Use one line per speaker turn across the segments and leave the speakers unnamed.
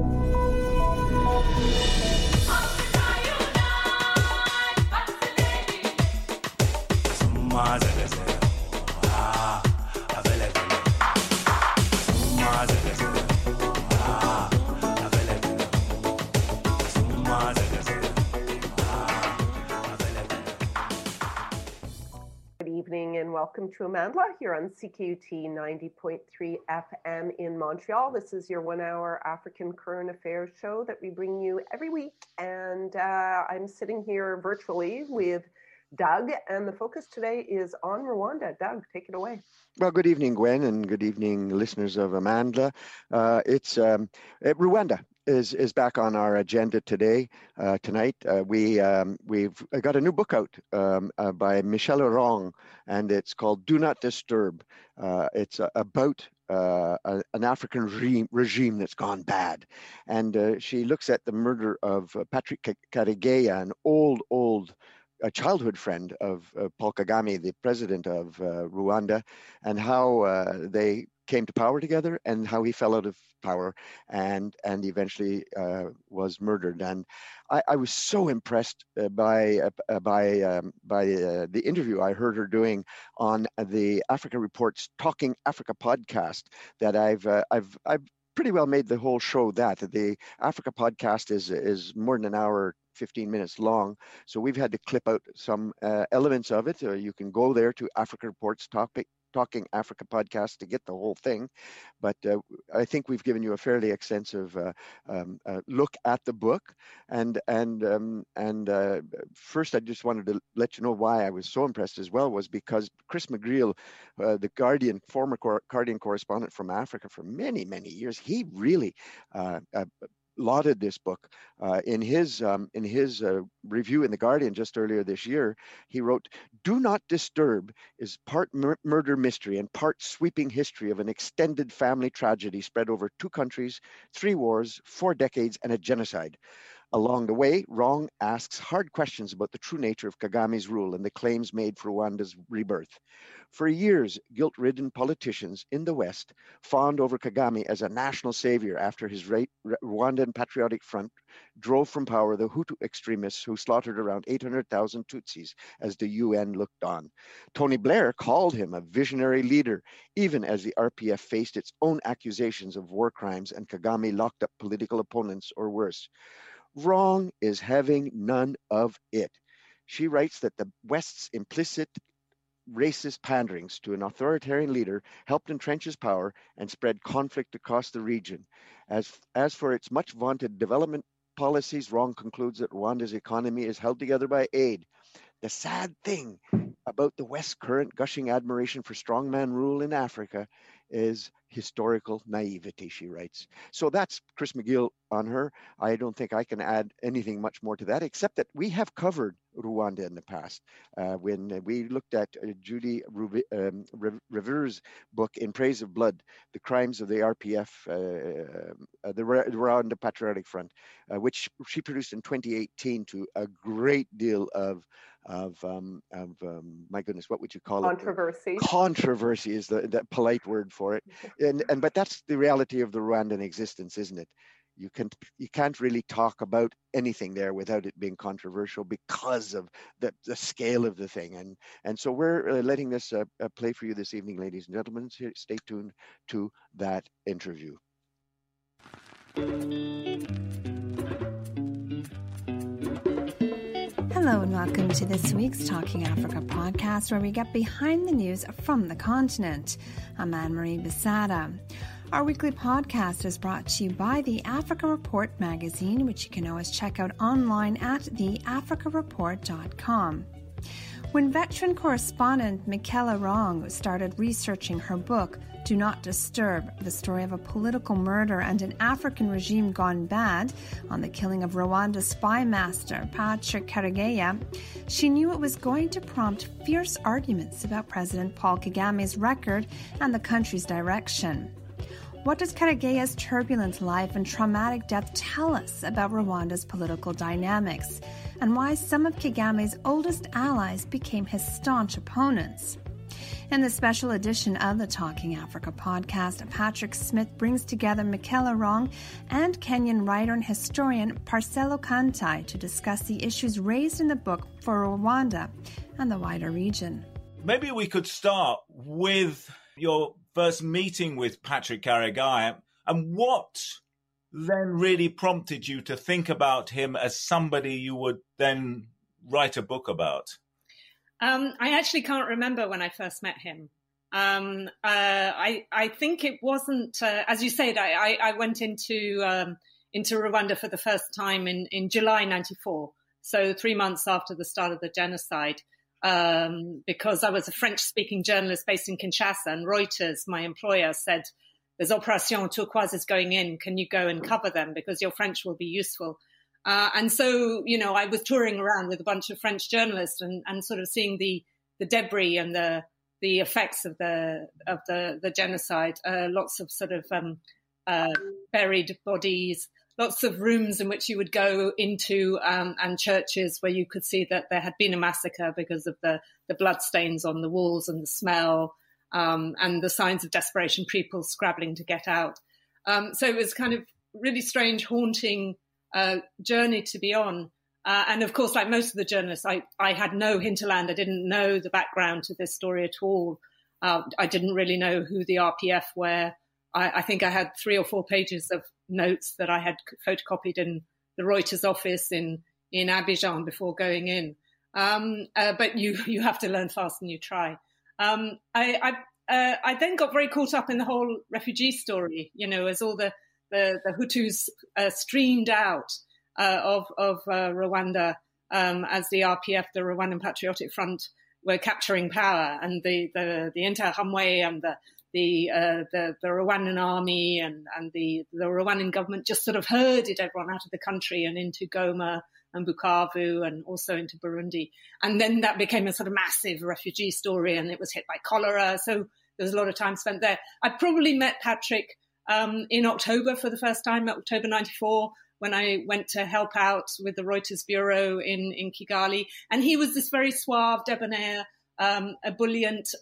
Welcome to Amandla here on CKUT 90.3 FM in Montreal. This is your 1 hour African current affairs show that we bring you every week. And I'm sitting here virtually with Doug, and the focus today is on Rwanda. Doug, take it away.
Well, good evening, Gwen, and good evening, listeners of Amandla. Rwanda is back on our agenda today. Tonight, we've got a new book out by Michelle Orong, and it's called "Do Not Disturb." It's about an African regime that's gone bad, and she looks at the murder of Patrick Karegeya, an old a childhood friend of Paul Kagame, the president of Rwanda, and how they came to power together and how he fell out of power and eventually was murdered. And I was so impressed by the interview I heard her doing on the Africa Report's Talking Africa podcast that I've pretty well made the whole show that. The Africa podcast is more than an hour, 15 minutes long. So we've had to clip out some elements of it. You can go there to Africa Report's Talking Africa podcast to get the whole thing. But I think we've given you a fairly extensive look at the book. And first, I just wanted to let you know why I was so impressed as well was because Chris McGreal, the Guardian, former Guardian correspondent from Africa for many, many years, he really lauded this book. In his review in The Guardian just earlier this year, he wrote, "Do Not Disturb is part murder mystery and part sweeping history of an extended family tragedy spread over 2 countries, 3 wars, 4 decades, and a genocide. Along the way, Rong asks hard questions about the true nature of Kagame's rule and the claims made for Rwanda's rebirth. For years, guilt-ridden politicians in the West fawned over Kagame as a national savior after his Rwandan Patriotic Front drove from power the Hutu extremists who slaughtered around 800,000 Tutsis as the UN looked on. Tony Blair called him a visionary leader, even as the RPF faced its own accusations of war crimes and Kagame locked up political opponents or worse. Rong is having none of it. She writes that the West's implicit racist panderings to an authoritarian leader helped entrench his power and spread conflict across the region. As for its much vaunted development policies, Rong concludes that Rwanda's economy is held together by aid. The sad thing about the West's current gushing admiration for strongman rule in Africa is historical naivety, she writes. So that's Chris McGill on her. I don't think I can add anything much more to that, except that we have covered Rwanda in the past. When we looked at Judy Revere's book, In Praise of Blood, The Crimes of the RPF, the Rwanda Patriotic Front, which she produced in 2018 to a great deal of my goodness, what would you call it?
Controversy.
Controversy is the polite word for it. But that's the reality of the Rwandan existence, isn't it? You can't really talk about anything there without it being controversial because of the scale of the thing. And so we're letting this play for you this evening, ladies and gentlemen. So stay tuned to that interview.
Hello and welcome to this week's Talking Africa podcast, where we get behind the news from the continent. I'm Anne-Marie Besada. Our weekly podcast is brought to you by the Africa Report magazine, which you can always check out online at theafricareport.com. When veteran correspondent Michelle Orong started researching her book, Do Not Disturb, the story of a political murder and an African regime gone bad on the killing of Rwanda's spy master, Patrick Karegeya, she knew it was going to prompt fierce arguments about President Paul Kagame's record and the country's direction. What does Karegeya's turbulent life and traumatic death tell us about Rwanda's political dynamics, and why some of Kagame's oldest allies became his staunch opponents? In the special edition of the Talking Africa podcast, Patrick Smith brings together Michela Wrong and Kenyan writer and historian Parcelo Kantai to discuss the issues raised in the book for Rwanda and the wider region.
Maybe we could start with your first meeting with Patrick Karegeya and what then really prompted you to think about him as somebody you would then write a book about.
I actually can't remember when I first met him. I think it wasn't, as you said, I went into Rwanda for the first time in July 94, so 3 months after the start of the genocide, because I was a French-speaking journalist based in Kinshasa, and Reuters, my employer, said, "There's Opération Turquoise is going in. Can you go and cover them because your French will be useful?" And so, I was touring around with a bunch of French journalists and sort of seeing the debris and the effects of the genocide. Lots of sort of buried bodies, lots of rooms in which you would go into, and churches where you could see that there had been a massacre because of the bloodstains on the walls and the smell, and the signs of desperation, people scrabbling to get out. So it was kind of really strange, haunting journey to be on. And of course, like most of the journalists, I had no hinterland. I didn't know the background to this story at all. I didn't really know who the RPF were. I think I had 3 or 4 pages of notes that I had photocopied in the Reuters office in Abidjan before going in. But you have to learn fast and you try. I then got very caught up in the whole refugee story, as all the Hutus streamed out of Rwanda as the RPF, the Rwandan Patriotic Front, were capturing power, and the Interahamwe and the Rwandan army and the Rwandan government just sort of herded everyone out of the country and into Goma and Bukavu and also into Burundi. And then that became a sort of massive refugee story, and it was hit by cholera. So there was a lot of time spent there. I probably met Patrick in October for the first time, October 94, when I went to help out with the Reuters bureau in Kigali. And he was this very suave, debonair, ebullient.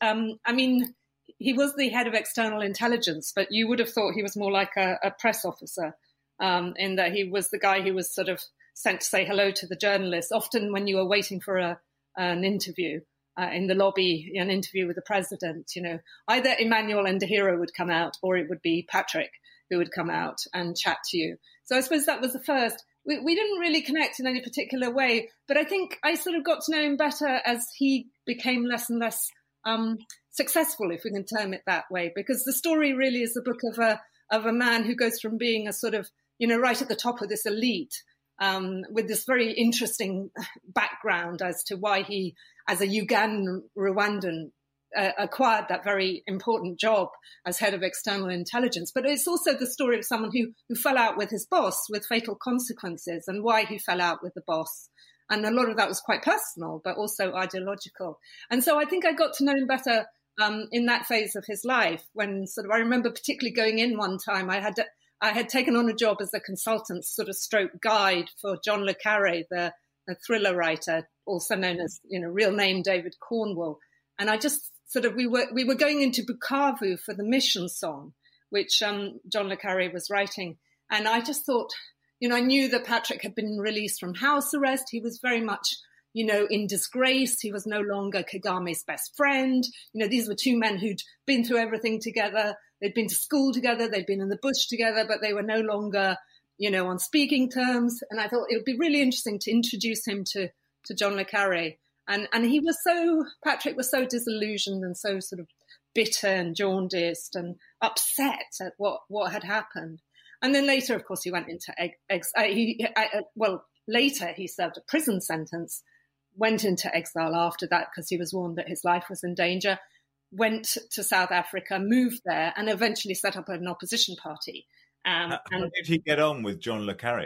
He was the head of external intelligence, but you would have thought he was more like a press officer, in that he was the guy who was sort of sent to say hello to the journalists. Often when you were waiting for an interview in the lobby, an interview with the president, either Emmanuel Ndahiro would come out or it would be Patrick who would come out and chat to you. So I suppose that was the first. We didn't really connect in any particular way, but I think I sort of got to know him better as he became less and less successful, if we can term it that way, because the story really is a book of a man who goes from being a sort of, right at the top of this elite, with this very interesting background as to why he, as a Ugandan Rwandan, acquired that very important job as head of external intelligence. But it's also the story of someone who fell out with his boss with fatal consequences, and why he fell out with the boss. And a lot of that was quite personal, but also ideological. And so I think I got to know him better in that phase of his life, when I remember particularly going in one time, I had taken on a job as a consultant, sort of stroke guide for John le Carré, the thriller writer, also known as, real name David Cornwell. And I just we were going into Bukavu for the mission song, which John le Carré was writing. And I just thought, I knew that Patrick had been released from house arrest. He was very much, in disgrace. He was no longer Kagame's best friend. These were two men who'd been through everything together. They'd been to school together. They'd been in the bush together, but they were no longer, on speaking terms. And I thought it would be really interesting to introduce him to John le Carré. And Patrick was so disillusioned and so sort of bitter and jaundiced and upset at what had happened. And then later, of course, he went into later he served a prison sentence, went into exile after that because he was warned that his life was in danger, went to South Africa, moved there, and eventually set up an opposition party.
How did he get on with John le Carré?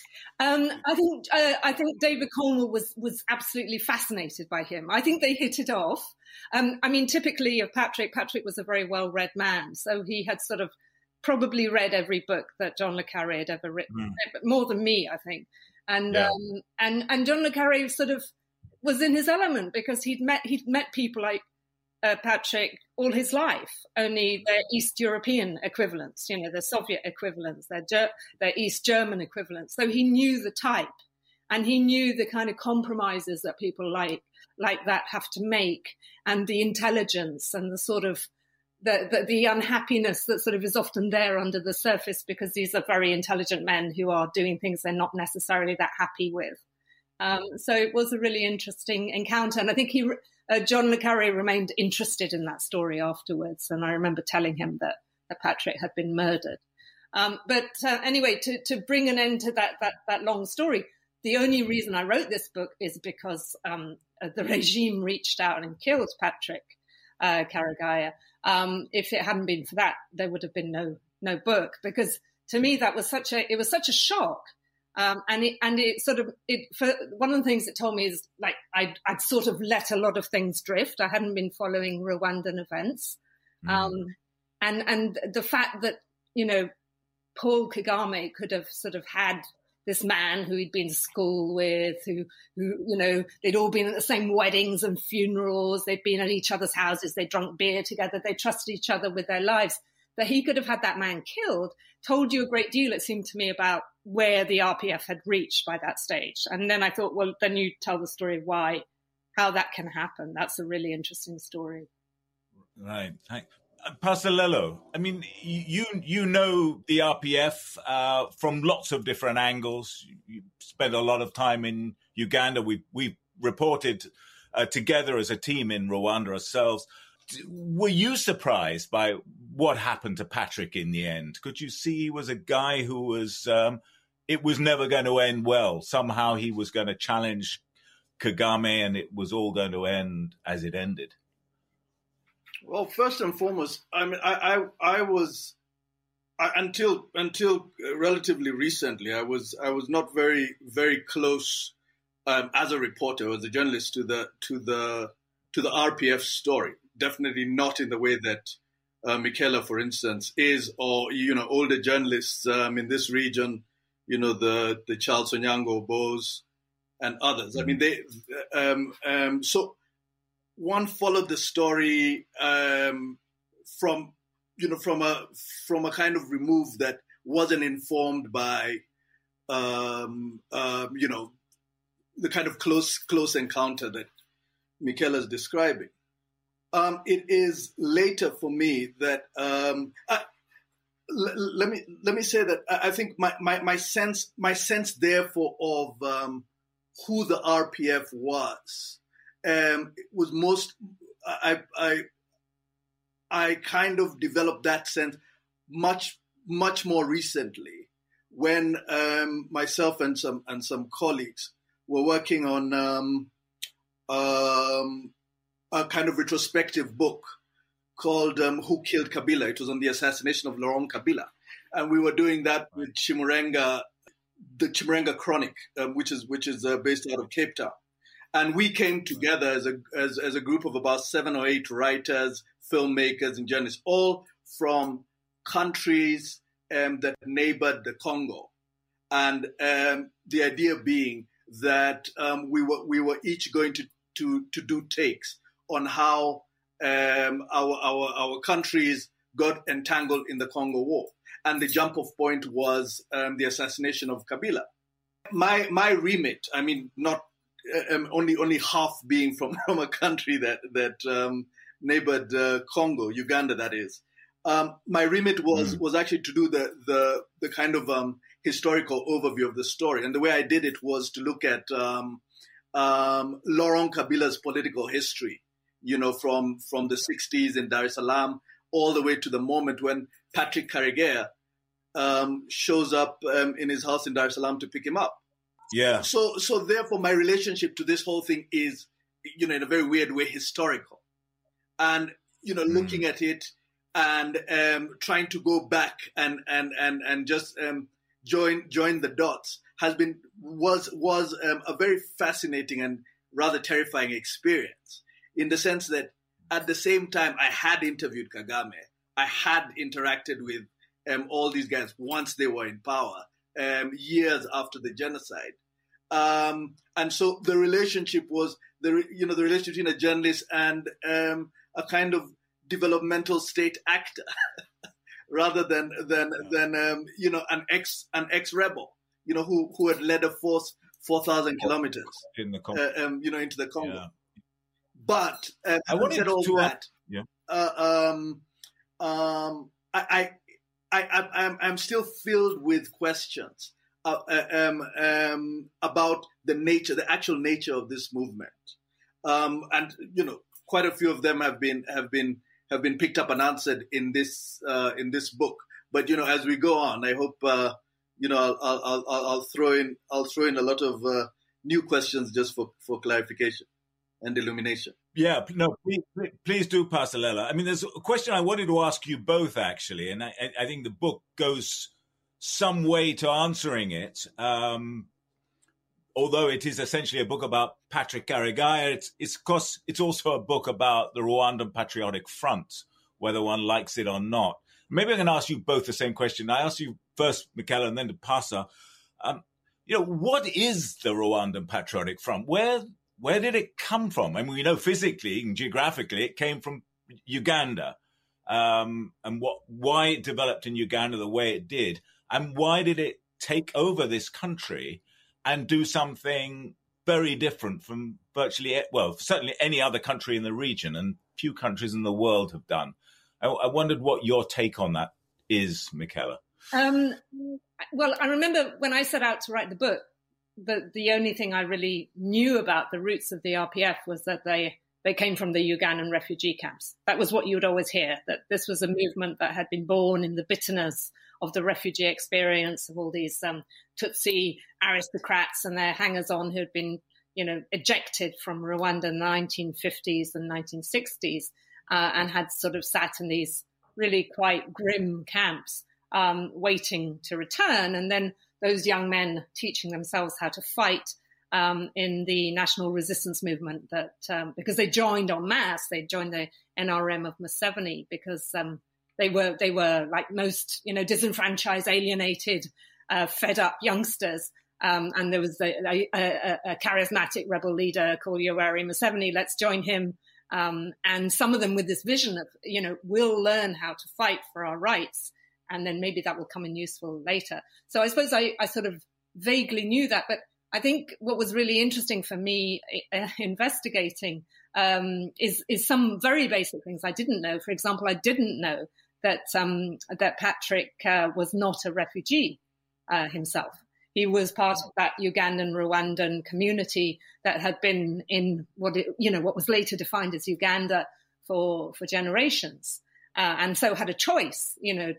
I think David Cornwell was absolutely fascinated by him. I think they hit it off. Typically of Patrick was a very well-read man, so he had sort of probably read every book that John le Carré had ever written, more than me, I think. And John le Carré sort of was in his element because he'd met people like Patrick all his life, only their East European equivalents, the Soviet equivalents, their East German equivalents. So he knew the type, and he knew the kind of compromises that people like that have to make, and the intelligence and the sort of the unhappiness that sort of is often there under the surface, because these are very intelligent men who are doing things they're not necessarily that happy with. So it was a really interesting encounter. And I think John le Carré remained interested in that story afterwards. And I remember telling him that Patrick had been murdered. But anyway, to bring an end to that long story, the only reason I wrote this book is because the regime reached out and killed Patrick Karegeya. If it hadn't been for that, there would have been no book, because to me that was such a shock. For one of the things it told me is, like, I'd sort of let a lot of things drift. I hadn't been following Rwandan events. And the fact that, Paul Kagame could have sort of had this man who he'd been to school with, who they'd all been at the same weddings and funerals. They'd been at each other's houses. They drunk beer together. They trusted each other with their lives. That he could have had that man killed told you a great deal, it seemed to me, about where the RPF had reached by that stage. And then I thought, well, then you tell the story of how that can happen. That's a really interesting story.
Right. Pastor Lello, I mean, you know the RPF from lots of different angles. You spent a lot of time in Uganda. We reported together as a team in Rwanda ourselves. Were you surprised by what happened to Patrick in the end? Could you see he was a guy who was, it was never going to end well? Somehow he was going to challenge Kagame and it was all going to end as it ended.
Well, first and foremost, I mean, I was until relatively recently, I was not very, very close as a reporter, as a journalist to the RPF story. Definitely not in the way that Michela, for instance, is, or older journalists in this region, the Charles Onyango Bose and others. I mean, they so. One followed the story from a kind of remove that wasn't informed by the kind of close encounter that Michela is describing. It is later for me that let me say that I think my sense therefore of who the RPF was. It was I kind of developed that sense much more recently when myself and some colleagues were working on a kind of retrospective book called "Who Killed Kabila?" It was on the assassination of Laurent Kabila, and we were doing that with Chimurenga, the Chimurenga Chronic, which is based out of Cape Town. And we came together as a group of about 7 or 8 writers, filmmakers, and journalists, all from countries that neighbored the Congo. And the idea being that we were each going to do takes on how our countries got entangled in the Congo War. And the jump-off point was the assassination of Kabila. My remit, I mean, not only half being from a country that neighbored Congo, Uganda, that is. My remit was actually to do the kind of historical overview of the story, and the way I did it was to look at Laurent Kabila's political history, from the 60s in Dar es Salaam all the way to the moment when Patrick Karegeya shows up in his house in Dar es Salaam to pick him up.
Yeah.
So therefore, my relationship to this whole thing is, in a very weird way, historical, and looking at it and trying to go back and just join the dots was a very fascinating and rather terrifying experience, in the sense that at the same time I had interviewed Kagame, I had interacted with all these guys once they were in power. Years after the genocide, and so the relationship was the relationship between a journalist and a kind of developmental state actor rather than an ex-rebel, who had led a force 4,000 kilometers
in the Congo.
into the Congo.
Yeah.
But
I wanted
said all
to
that. I'm still filled with questions about the actual nature of this movement, and quite a few of them have been picked up and answered in this book. But as we go on, I hope I'll throw in a lot of new questions just for clarification and illumination.
Yeah, no, please do, Pastor Lela. I mean, there's a question I wanted to ask you both, actually, and I think the book goes some way to answering it. Although it is essentially a book about Patrick Karegeya, it's also a book about the Rwandan Patriotic Front, whether one likes it or not. Maybe I can ask you both the same question. I ask you first, Michela, and then to Pastor. What is the Rwandan Patriotic Front? Where did it come from? I mean, we know physically and geographically it came from Uganda, and why it developed in Uganda the way it did, and why did it take over this country and do something very different from certainly any other country in the region, and few countries in the world have done. I wondered what your take on that is, Michela.
Well, I remember when I set out to write the book, the only thing I really knew about the roots of the RPF was that they came from the Ugandan refugee camps. That was what you would always hear, that this was a movement that had been born in the bitterness of the refugee experience of all these Tutsi aristocrats and their hangers-on who had been, ejected from Rwanda in the 1950s and 1960s and had sort of sat in these really quite grim camps waiting to return. And then those young men teaching themselves how to fight in the national resistance movement because they joined en masse. They joined the NRM of Museveni because they were like most, disenfranchised, alienated, fed up youngsters. And there was a charismatic rebel leader called Yoweri Museveni. Let's join him. And some of them with this vision of, we'll learn how to fight for our rights, and then maybe that will come in useful later. So I suppose I sort of vaguely knew that, but I think what was really interesting for me investigating is some very basic things I didn't know. For example, I didn't know that Patrick was not a refugee himself. He was part of that Ugandan Rwandan community that had been in what was later defined as Uganda for generations, and so had a choice,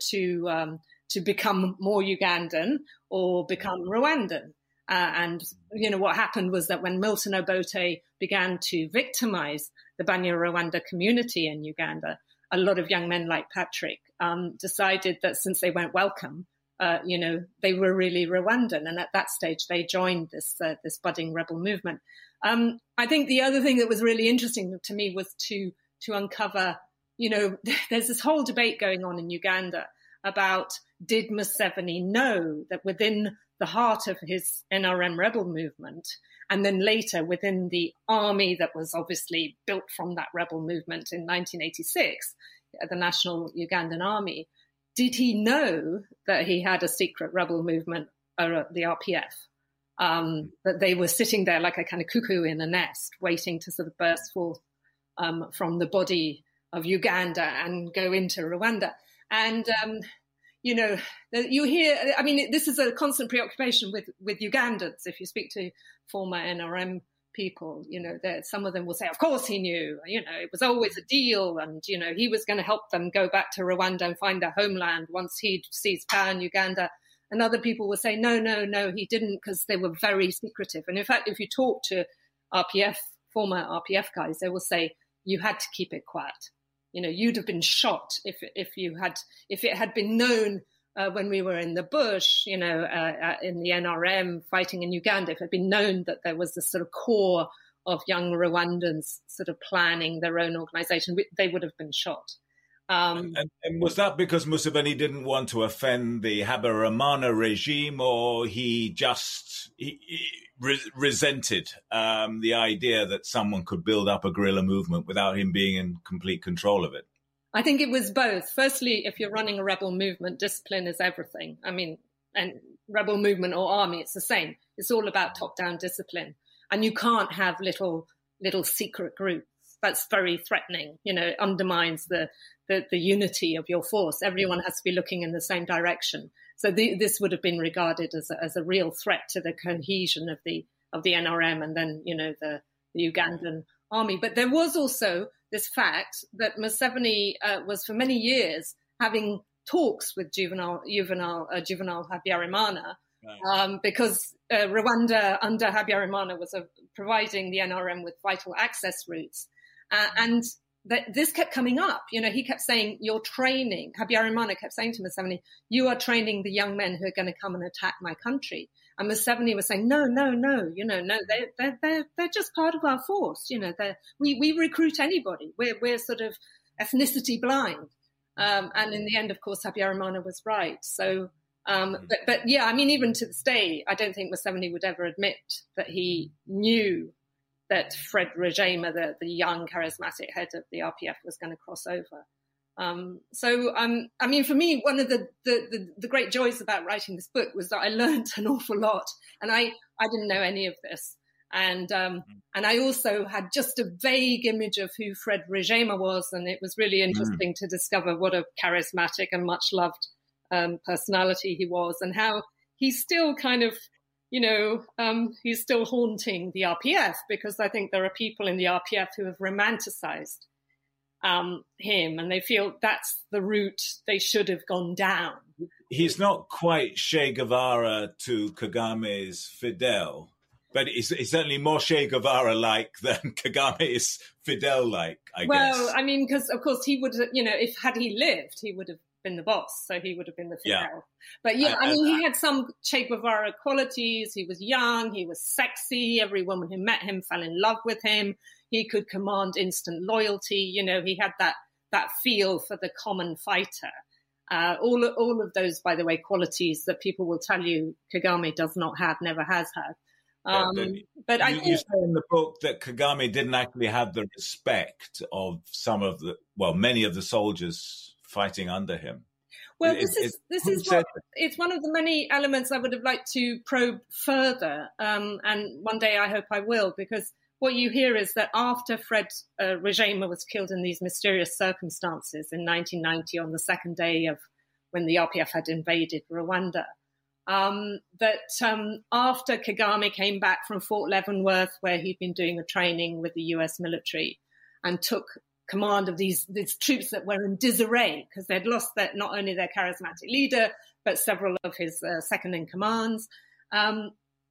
to become more Ugandan or become Rwandan. And what happened was that when Milton Obote began to victimize the Banyarwanda community in Uganda, a lot of young men like Patrick decided that since they weren't welcome, they were really Rwandan, and at that stage they joined this budding rebel movement. I think the other thing that was really interesting to me was to uncover, there's this whole debate going on in Uganda about, did Museveni know that within the heart of his NRM rebel movement, and then later within the army that was obviously built from that rebel movement in 1986, the National Ugandan Army, did he know that he had a secret rebel movement, the RPF, that they were sitting there like a kind of cuckoo in a nest, waiting to sort of burst forth from the body of Uganda and go into Rwanda? And, you hear, I mean, this is a constant preoccupation with Ugandans. If you speak to former NRM people, that some of them will say, of course he knew, it was always a deal, and, he was going to help them go back to Rwanda and find their homeland once he'd seized power in Uganda. And other people will say, no, he didn't, because they were very secretive. And in fact, if you talk to former RPF guys, they will say, you had to keep it quiet. You'd have been shot if it had been known when we were in the bush, in the NRM fighting in Uganda, if it had been known that there was this sort of core of young Rwandans sort of planning their own organization, they would have been shot.
And was that because Museveni didn't want to offend the Habyarimana regime, or he just resented the idea that someone could build up a guerrilla movement without him being in complete control of it?
I think it was both. Firstly, if you're running a rebel movement, discipline is everything. I mean, and rebel movement or army, it's the same. It's all about top-down discipline. And you can't have little secret groups. That's very threatening. It undermines the unity of your force. Everyone has to be looking in the same direction. So this would have been regarded as a real threat to the cohesion of the NRM and then, the Ugandan army. But there was also this fact that Museveni was for many years having talks with Juvenal Habyarimana, right. Because Rwanda under Habyarimana was providing the NRM with vital access routes. And this kept coming up. He kept saying, you're training, Habyarimana kept saying to Museveni, you are training the young men who are going to come and attack my country. And Museveni was saying, no, they're just part of our force. We recruit anybody. We're sort of ethnicity blind. And in the end, of course, Habyarimana was right. So, but yeah, I mean, even to this day, I don't think Museveni would ever admit that he knew that Fred Rejema, the young charismatic head of the RPF, was going to cross over. I mean, for me, one of the great joys about writing this book was that I learned an awful lot, and I didn't know any of this. And I also had just a vague image of who Fred Rejema was, and it was really interesting to discover what a charismatic and much loved personality he was, and how he's still kind of, he's still haunting the RPF, because I think there are people in the RPF who have romanticized him, and they feel that's the route they should have gone down.
He's not quite Che Guevara to Kagame's Fidel, but he's certainly more Che Guevara-like than Kagame is Fidel-like, I guess. Well,
I mean, because, of course, he would, had he lived, he would have been the boss, so he would have been the Fidel. Yeah. But yeah, I mean, he had some Che Guevara qualities. He was young, he was sexy. Every woman who met him fell in love with him. He could command instant loyalty. He had that feel for the common fighter. All of those, by the way, qualities that people will tell you Kagame does not have, never has had. But I think you
say in the book that Kagame didn't actually have the respect of many of the soldiers fighting under him.
Well, it's one of the many elements I would have liked to probe further, and one day I hope I will, because what you hear is that after Fred Rejema was killed in these mysterious circumstances in 1990, on the second day of when the RPF had invaded Rwanda, that after Kagame came back from Fort Leavenworth, where he'd been doing a training with the US military, and took command of these troops that were in disarray because they'd lost not only their charismatic leader, but several of his second-in-commands, and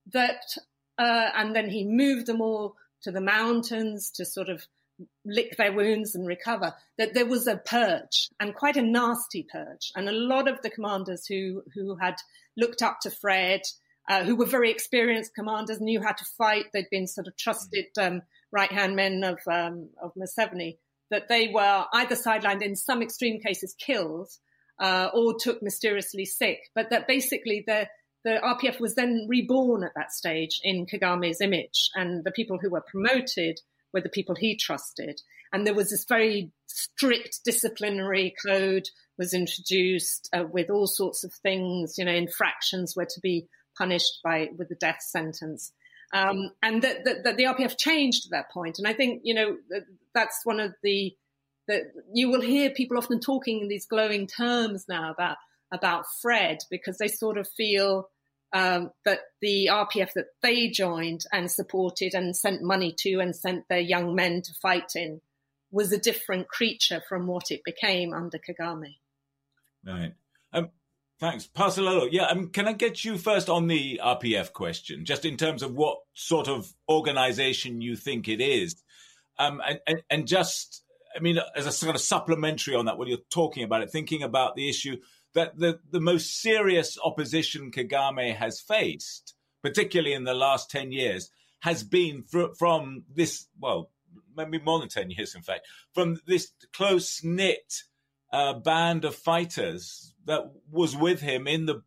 then he moved them all to the mountains to sort of lick their wounds and recover, that there was a purge, and quite a nasty purge. And a lot of the commanders who had looked up to Fred, who were very experienced commanders, knew how to fight, they'd been sort of trusted right-hand men of Museveni, that they were either sidelined, in some extreme cases killed, or took mysteriously sick. But that basically the RPF was then reborn at that stage in Kagame's image, and the people who were promoted were the people he trusted. And there was this very strict disciplinary code was introduced with all sorts of things. Infractions were to be punished with the death sentence. And that the RPF changed at that point. And I think, that's one of the you will hear people often talking in these glowing terms now about Fred, because they sort of feel that the RPF that they joined and supported and sent money to and sent their young men to fight in was a different creature from what it became under Kagame.
Right. Thanks. Pasalolo, can I get you first on the RPF question, just in terms of what sort of organization you think it is? And just, as a sort of supplementary on that, when you're talking about it, thinking about the issue that the most serious opposition Kagame has faced, particularly in the last 10 years, has been from this, maybe more than 10 years, in fact, from this close-knit band of fighters that was with him in the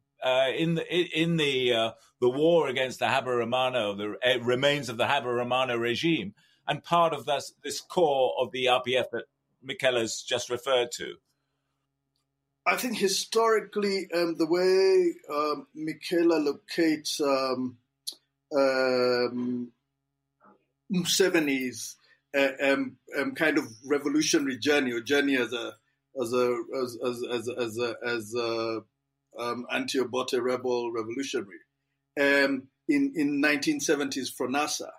war against the Habyarimana, the remains of the Habyarimana regime, and part of this core of the RPF that Michela's just referred to?
I think historically, the way Michela locates Museveni's kind of revolutionary journey, or journey as a anti-Obote rebel revolutionary in 1970s Fronasa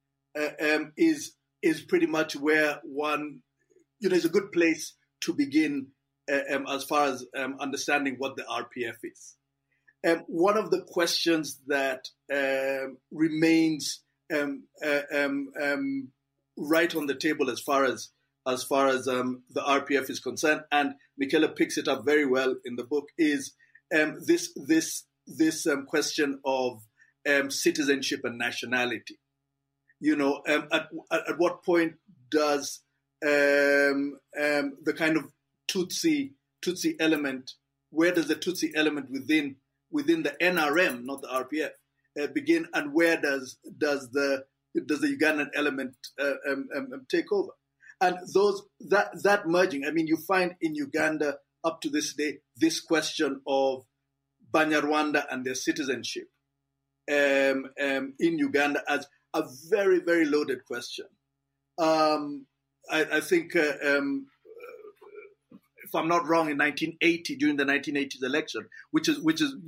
is pretty much where one, is a good place to begin as far as understanding what the RPF is. One of the questions that remains right on the table as far as the RPF is concerned, and Michela picks it up very well in the book, is this question of citizenship and nationality. At what point does the kind of Tutsi element, where does the Tutsi element within the NRM, not the RPF, begin, and where does the Ugandan element take over? And that merging, you find in Uganda up to this day this question of Banyarwanda and their citizenship in Uganda as a very, very loaded question. I think, if I'm not wrong, in 1980, during the 1980s election, which is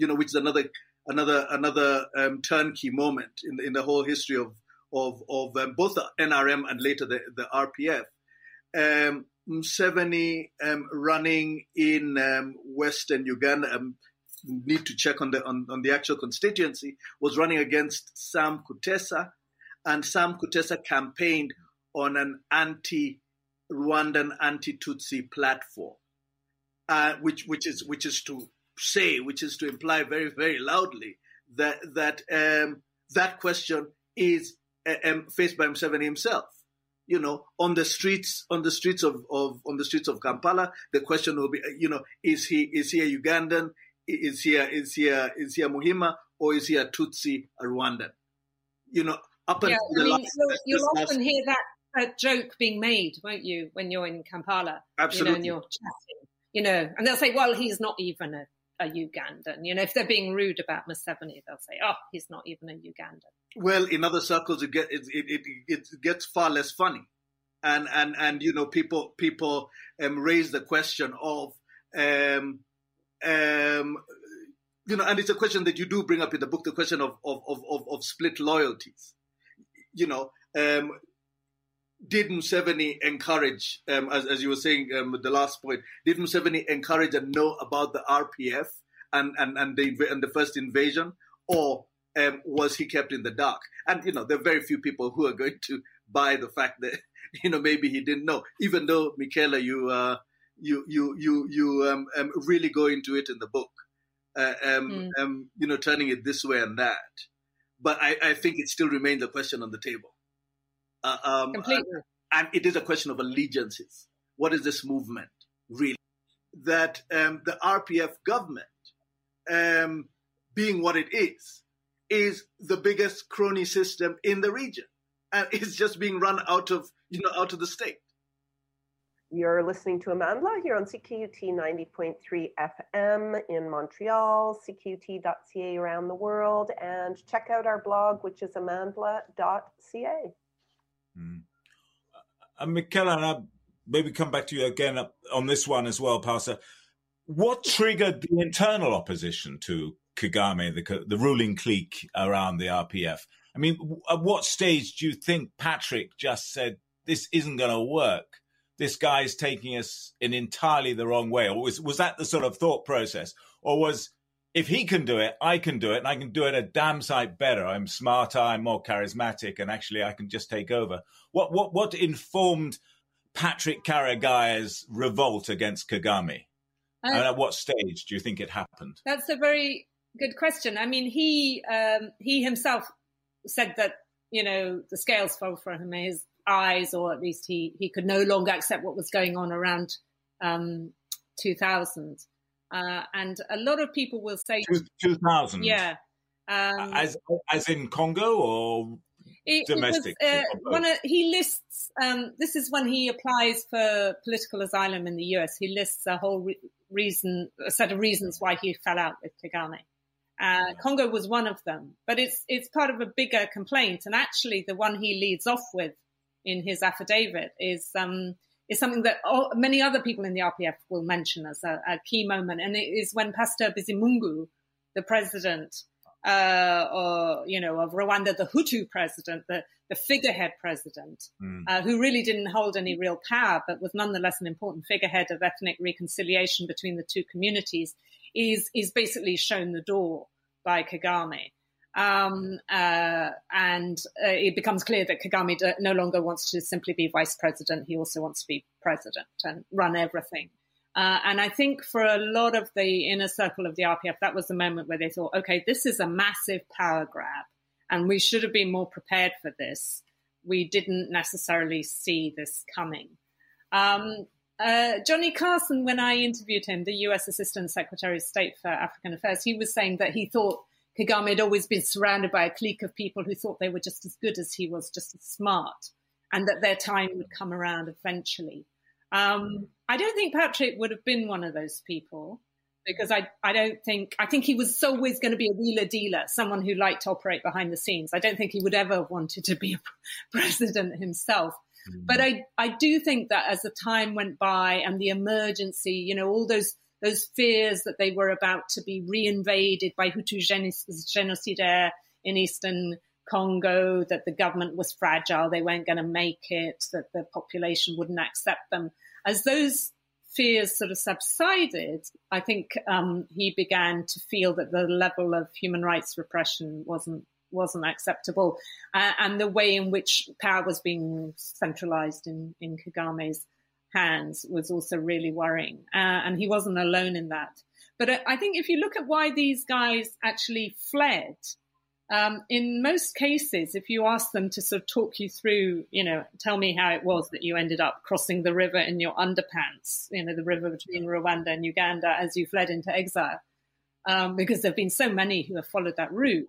another turnkey moment in the whole history of both the NRM and later the RPF. Museveni running in Western Uganda, need to check on the actual constituency, was running against Sam Kutesa, and Sam Kutesa campaigned on an anti-Rwandan, anti-Tutsi platform, which is to imply very, very loudly that question is faced by Museveni himself. On the streets of Kampala, the question will be, is he a Ugandan? Is he a Muhima, or is he a Tutsi, a Rwandan? Up until
you'll often hear that joke being made, won't you, when you're in Kampala?
Absolutely.
And you're chatting, and they'll say, well, he's not even a Ugandan. If they're being rude about Museveni, they'll say, oh, he's not even a Ugandan.
Well, in other circles, it gets far less funny, and people raise the question of and it's a question that you do bring up in the book, the question of split loyalties. Did Museveni encourage, as you were saying, the last point, did Museveni encourage and know about the RPF and the first invasion, or was he kept in the dark? And there are very few people who are going to buy the fact that maybe he didn't know, even though Michela, you really go into it in the book, turning it this way and that. But I think it still remains a question on the table.
Completely.
And it is a question of allegiances. What is this movement really? That the RPF government, being what it is the biggest crony system in the region, and it's just being run out of the state.
You're listening to Amandla here on CKUT 90.3 FM in Montreal, CKUT.ca around the world, and check out our blog, which is amandla.ca.
Michela, and I'll maybe come back to you again on this one as well, Pastor. What triggered the internal opposition to Kagame, the ruling clique around the RPF? At what stage do you think Patrick just said, this isn't going to work? This guy's taking us in entirely the wrong way? Or was that the sort of thought process? Or was, if he can do it, I can do it, and I can do it a damn sight better. I'm smarter, I'm more charismatic, and actually I can just take over. What informed Patrick Karegeya's revolt against Kagame? And at what stage do you think it happened?
That's a very good question. He himself said that, the scales fell from his eyes, or at least he could no longer accept what was going on around 2000. And a lot of people will say
2000.
Yeah.
As in Congo or domestic?
He lists, this is when he applies for political asylum in the US. He lists a whole a set of reasons why he fell out with Kagame. Congo was one of them, but it's part of a bigger complaint. And actually the one he leads off with in his affidavit is something that many other people in the RPF will mention as a key moment. And it is when Pastor Bizimungu, the president of Rwanda, the Hutu president, the figurehead president, who really didn't hold any real power, but was nonetheless an important figurehead of ethnic reconciliation between the two communities, is basically shown the door by Kagame. And it becomes clear that Kagame no longer wants to simply be vice president. He also wants to be president and run everything. And I think for a lot of the inner circle of the RPF, that was the moment where they thought, okay, this is a massive power grab and we should have been more prepared for this. We didn't necessarily see this coming. Johnny Carson, when I interviewed him, the US Assistant Secretary of State for African Affairs, he was saying that he thought Kagame had always been surrounded by a clique of people who thought they were just as good as he was, just as smart, and that their time would come around eventually. I don't think Patrick would have been one of those people, because I think he was always going to be a wheeler dealer, someone who liked to operate behind the scenes. I don't think he would ever have wanted to be a president himself. But I do think that as the time went by and the emergency, all those fears that they were about to be reinvaded by Hutu genocidaires in eastern Congo, that the government was fragile, they weren't going to make it, that the population wouldn't accept them. As those fears sort of subsided, I think he began to feel that the level of human rights repression wasn't acceptable, and the way in which power was being centralized in Kagame's hands was also really worrying. And he wasn't alone in that. But I think if you look at why these guys actually fled, in most cases, if you ask them to sort of talk you through, tell me how it was that you ended up crossing the river in your underpants, the river between Rwanda and Uganda as you fled into exile, because there have been so many who have followed that route.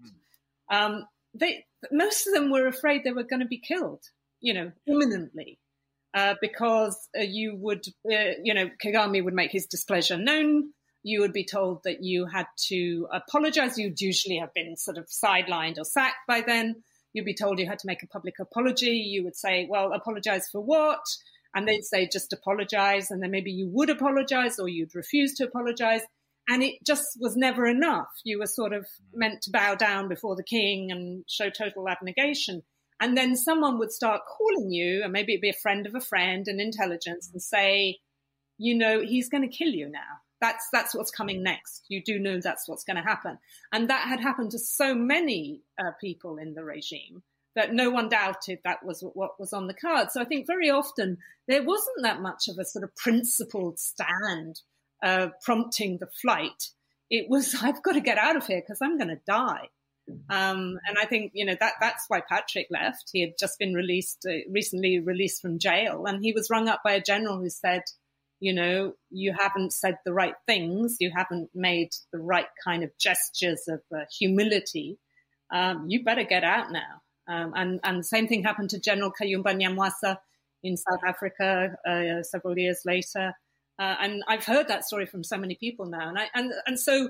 Most of them were afraid they were going to be killed, imminently. Because Kagame would make his displeasure known. You would be told that you had to apologize. You'd usually have been sort of sidelined or sacked by then. You'd be told you had to make a public apology. You would say, well, apologize for what? And they'd say, just apologize. And then maybe you would apologize or you'd refuse to apologize. And it just was never enough. You were sort of meant to bow down before the king and show total abnegation. And then someone would start calling you, and maybe it'd be a friend of a friend in intelligence, and say, he's going to kill you now. That's what's coming next. You do know that's what's going to happen. And that had happened to so many people in the regime that no one doubted that was what was on the card. So I think very often there wasn't that much of a sort of principled stand prompting the flight. It was, I've got to get out of here because I'm going to die. And I think, that's why Patrick left. He had just been recently released from jail, and he was rung up by a general who said, you haven't said the right things. You haven't made the right kind of gestures of humility. You better get out now. And the same thing happened to General Kayumba Nyamwasa in South Africa several years later. And I've heard that story from so many people now. And so,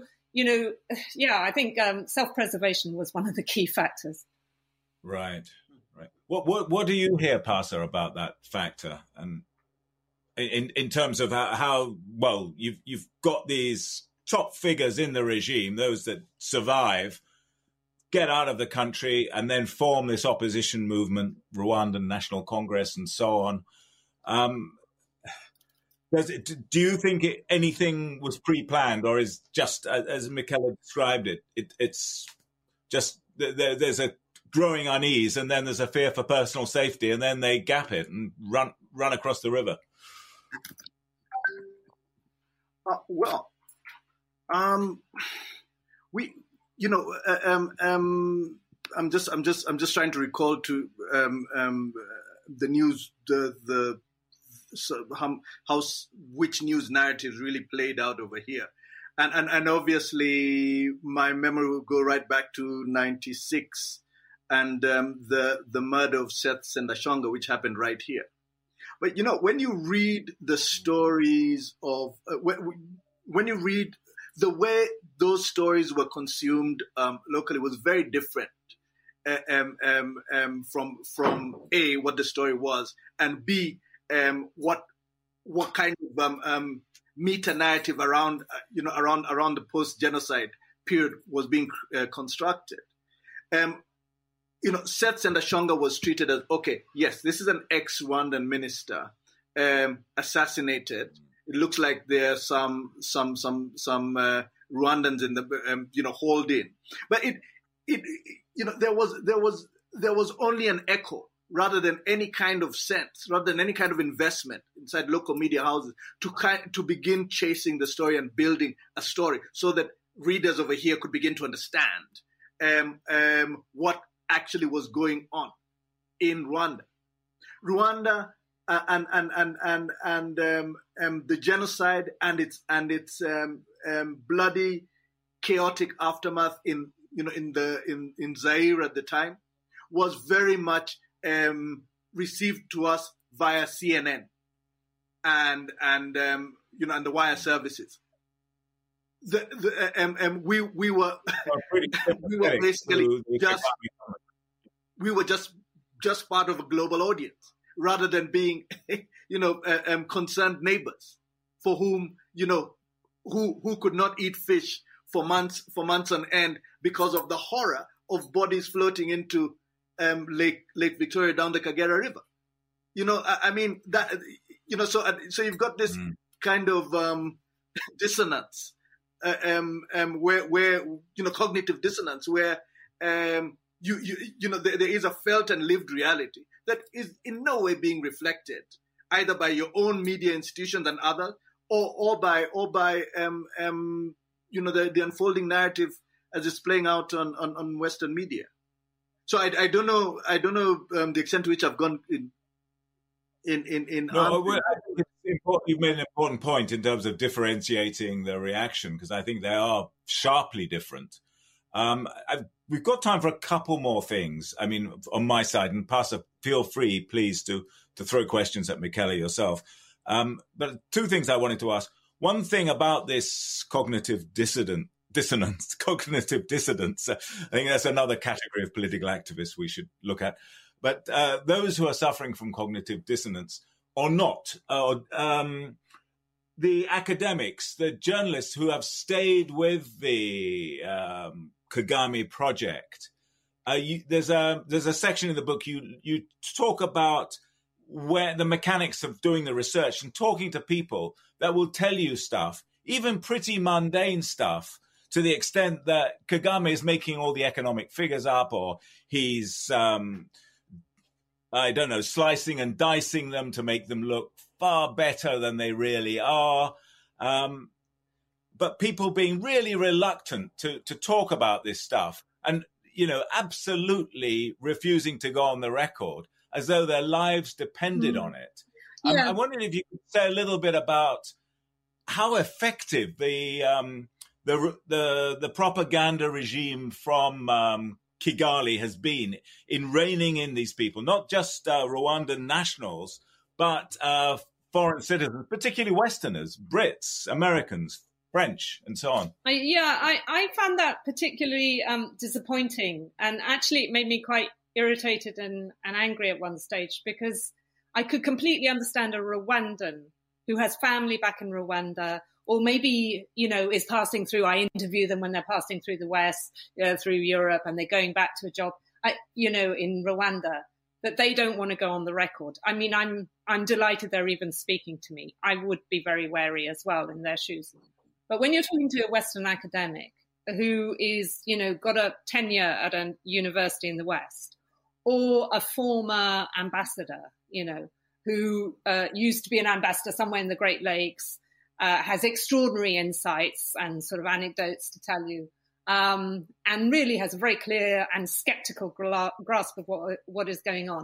I think self-preservation was one of the key factors.
Right. What do you hear, Pastor, about that factor? And in terms of how well you've got these top figures in the regime, those that survive, get out of the country, and then form this opposition movement, Rwandan National Congress, and so on. Do you think anything was pre-planned, or is just, as Michela described it, it's just there's a growing unease, and then there's a fear for personal safety, and then they gap it and run across the river?
I'm just trying to recall to the news, which news narratives really played out over here. And obviously my memory will go right back to 96 and the murder of Seth Sendashonga, which happened right here. But, when you read the stories of, when you read the way those stories were consumed locally was very different from A, what the story was, and B, what kind of meta narrative around the post-genocide period was being constructed. Seth Sendashonga was treated as, okay, yes, this is an ex-Rwandan minister assassinated. It looks like there are some Rwandans in the hauled in, but there was only an echo rather than any kind of sense, rather than any kind of investment inside local media houses to begin chasing the story and building a story so that readers over here could begin to understand what actually was going on in Rwanda. Rwanda and the genocide and its bloody, chaotic aftermath in Zaire at the time was very much received to us via CNN and the wire services. We were basically just part of a global audience rather than being concerned neighbors for whom who could not eat fish for months on end because of the horror of bodies floating into Lake Victoria down the Kagera River. So you've got this kind of dissonance, where cognitive dissonance, where there is a felt and lived reality that is in no way being reflected either by your own media institutions and others, or by the unfolding narrative as it's playing out on Western media. So I don't know the extent to which I've gone in.
No, I think it's important. You've made an important point in terms of differentiating the reaction, because I think they are sharply different. We've got time for a couple more things. I mean, on my side, and Pastor, feel free, please, to throw questions at Michela yourself. But two things I wanted to ask. One thing about this cognitive dissonance. I think that's another category of political activists we should look at. But those who are suffering from cognitive dissonance or not, the academics, the journalists who have stayed with the Kagame project, there's a section in the book you talk about where the mechanics of doing the research and talking to people that will tell you stuff, even pretty mundane stuff, to the extent that Kagame is making all the economic figures up, or he's, slicing and dicing them to make them look far better than they really are. But people being really reluctant to talk about this stuff and, absolutely refusing to go on the record as though their lives depended on it. Yeah. I wondered if you could say a little bit about how effective the propaganda regime from Kigali has been in reining in these people, not just Rwandan nationals, but foreign citizens, particularly Westerners, Brits, Americans, French, and so on.
I found that particularly disappointing, and actually it made me quite irritated and angry at one stage, because I could completely understand a Rwandan who has family back in Rwanda, or maybe, is passing through. I interview them when they're passing through the West, through Europe, and they're going back to a job, in Rwanda, that they don't want to go on the record. I mean, I'm delighted they're even speaking to me. I would be very wary as well in their shoes. But when you're talking to a Western academic who is, got a tenure at a university in the West, or a former ambassador, who used to be an ambassador somewhere in the Great Lakes, has extraordinary insights and sort of anecdotes to tell you, and really has a very clear and skeptical grasp of what is going on.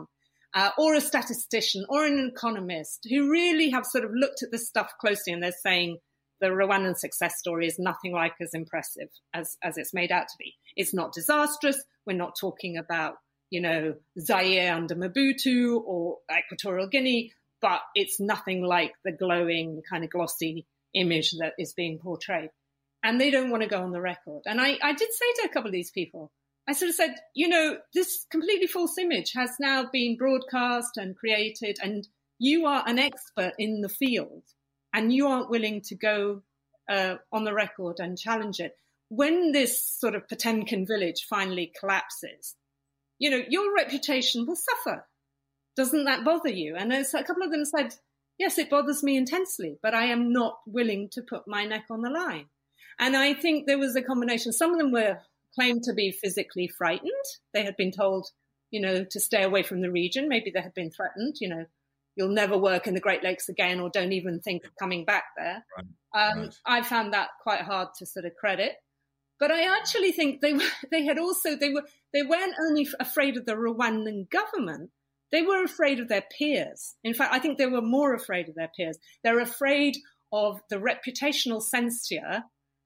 or a statistician or an economist who really have sort of looked at this stuff closely, and they're saying the Rwandan success story is nothing like as impressive as it's made out to be. It's not disastrous. We're not talking about, Zaire under Mobutu or Equatorial Guinea, but it's nothing like the glowing kind of glossy image that is being portrayed. And they don't want to go on the record. And I did say to a couple of these people, I sort of said, this completely false image has now been broadcast and created, and you are an expert in the field, and you aren't willing to go on the record and challenge it. When this sort of Potemkin village finally collapses, your reputation will suffer. Doesn't that bother you? And a couple of them said, yes, it bothers me intensely, but I am not willing to put my neck on the line. And I think there was a combination. Some of them were claimed to be physically frightened. They had been told, to stay away from the region. Maybe they had been threatened, you'll never work in the Great Lakes again, or don't even think of coming back there. Right. I found that quite hard to sort of credit. But I actually think they weren't only afraid of the Rwandan government, they were afraid of their peers. In fact, I think they were more afraid of their peers. They're afraid of the reputational censure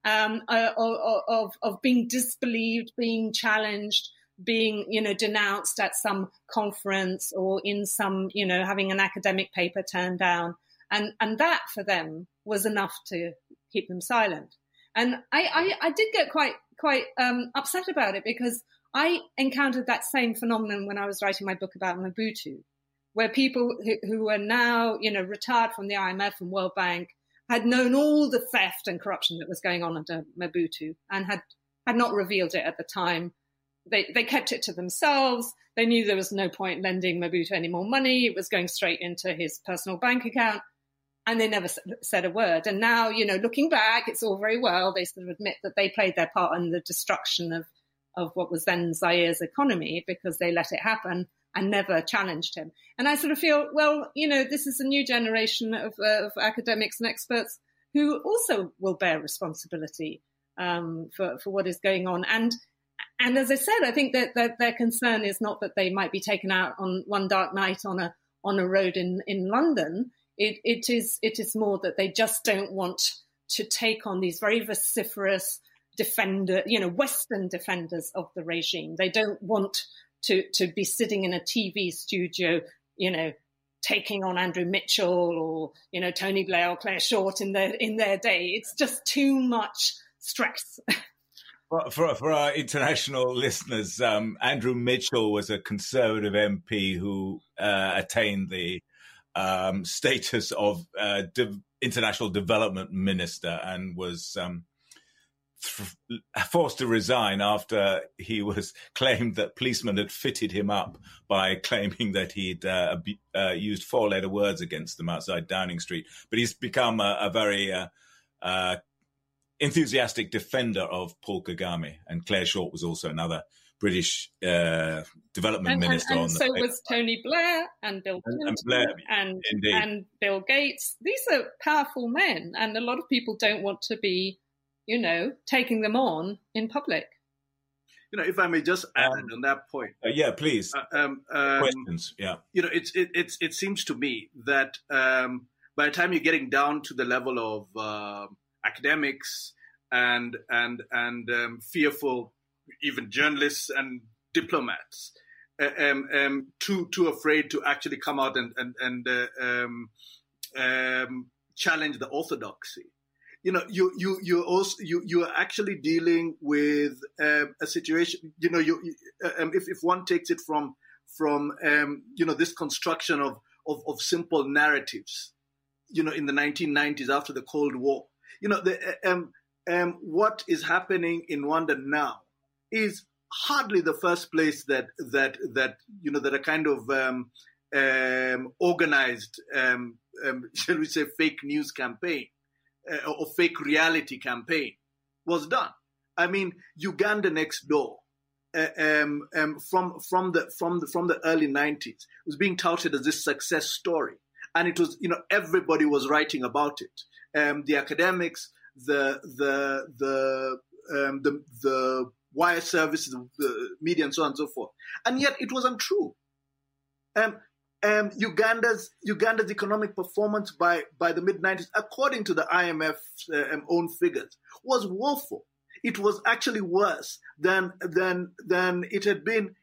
of being disbelieved, being challenged, being, denounced at some conference or in some, having an academic paper turned down. And that for them was enough to keep them silent. And I did get quite upset about it, because I encountered that same phenomenon when I was writing my book about Mobutu, where people who are now, retired from the IMF and World Bank had known all the theft and corruption that was going on under Mobutu and had not revealed it at the time. They kept it to themselves. They knew there was no point lending Mobutu any more money. It was going straight into his personal bank account. And they never said a word. And now, looking back, it's all very well. They sort of admit that they played their part in the destruction of what was then Zaire's economy, because they let it happen and never challenged him. And I sort of feel, well, this is a new generation of academics and experts who also will bear responsibility for what is going on. And as I said, I think that their concern is not that they might be taken out on one dark night on a road in London. It is more that they just don't want to take on these very vociferous Western defenders of the regime. They don't want to be sitting in a TV studio, taking on Andrew Mitchell or, Tony Blair or Claire Short in their day. It's just too much stress.
For our international listeners, Andrew Mitchell was a Conservative MP who attained the status of international development minister and was forced to resign after he was claimed that policemen had fitted him up by claiming that he'd used four-letter words against them outside Downing Street. But he's become a very enthusiastic defender of Paul Kagame, and Claire Short was also another British development minister.
And so was Tony Blair and Bill Clinton and Bill Gates. These are powerful men, and a lot of people don't want to be, taking them on in public.
If I may just add on that point.
Yeah, please. Questions. Yeah.
It seems to me that by the time you're getting down to the level of academics and fearful, even journalists and diplomats, too afraid to actually come out and challenge the orthodoxy. You're actually dealing with a situation. If one takes it from this construction of simple narratives, in the 1990s after the Cold War, what is happening in Rwanda now is hardly the first place that a kind of organized, shall we say, fake news campaign or fake reality campaign was done. I mean, Uganda next door, from the early 90s, was being touted as this success story, and it was, everybody was writing about it. The academics, the wire services, the media, and so on and so forth. And yet it was untrue. Uganda's economic performance by the mid-90s, according to the IMF's own figures, was woeful. It was actually worse than it had been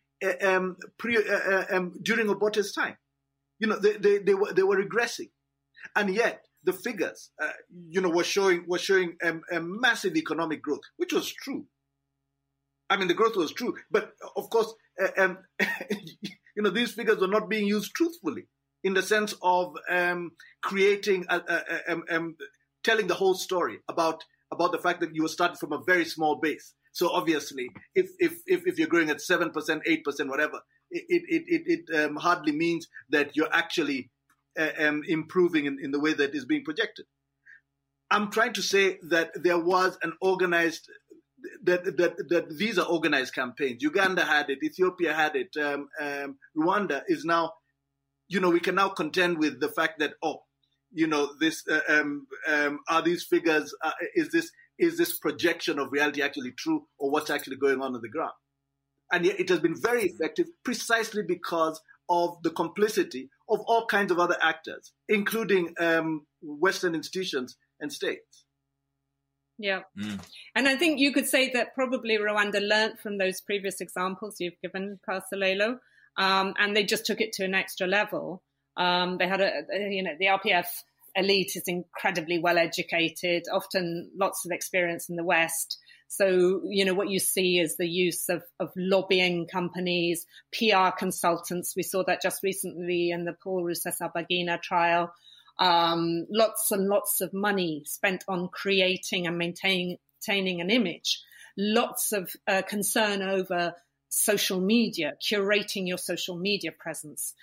during Obote's time. They were regressing, and yet the figures, were showing a massive economic growth, which was true. I mean, the growth was true, but of course, these figures were not being used truthfully in the sense of creating, telling the whole story about the fact that you were starting from a very small base. So obviously, if you're growing at 7%, 8%, whatever, it hardly means that you're actually improving in the way that is being projected. I'm trying to say that there was an organized, that these are organized campaigns. Uganda had it, Ethiopia had it, Rwanda is now, we can now contend with the fact that, this are these figures, is this projection of reality actually true, or what's actually going on the ground? And yet it has been very effective precisely because of the complicity of all kinds of other actors, including Western institutions and states.
Yeah. And I think you could say that probably Rwanda learned from those previous examples you've given, Kasalelo, and they just took it to an extra level. They had the RPF elite is incredibly well educated, often lots of experience in the West. So, what you see is the use of lobbying companies, PR consultants. We saw that just recently in the Paul Rusesabagina trial. Lots and lots of money spent on creating and maintaining an image. Lots of concern over social media, curating your social media presence.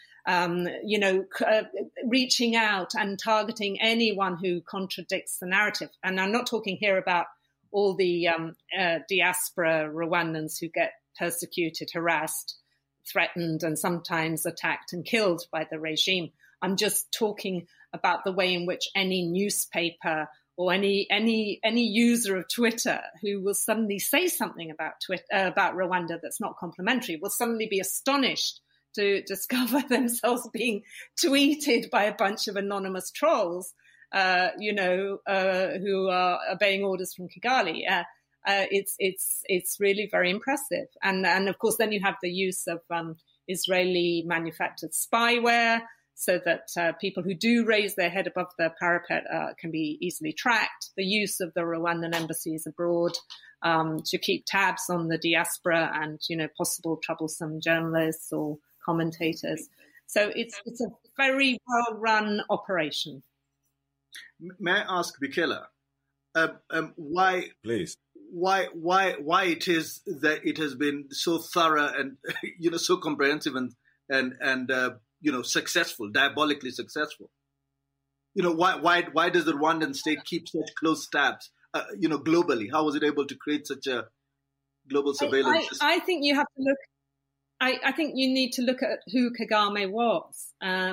Reaching out and targeting anyone who contradicts the narrative. And I'm not talking here about all the diaspora Rwandans who get persecuted, harassed, threatened, and sometimes attacked and killed by the regime. I'm just talking about the way in which any newspaper or any user of Twitter who will suddenly say something about Rwanda that's not complimentary will suddenly be astonished to discover themselves being tweeted by a bunch of anonymous trolls, who are obeying orders from Kigali. It's really very impressive. And of course, then you have the use of Israeli manufactured spyware, so that people who do raise their head above the parapet can be easily tracked. The use of the Rwandan embassies abroad to keep tabs on the diaspora and, possible troublesome journalists or commentators. So it's a very well-run operation.
May I ask Michela, why? Please. Why it is that it has been so thorough and so comprehensive and successful, diabolically successful? Why does the Rwandan state keep such close tabs? Globally, how was it able to create such a global surveillance system?
I think you have to look. I think you need to look at who Kagame was.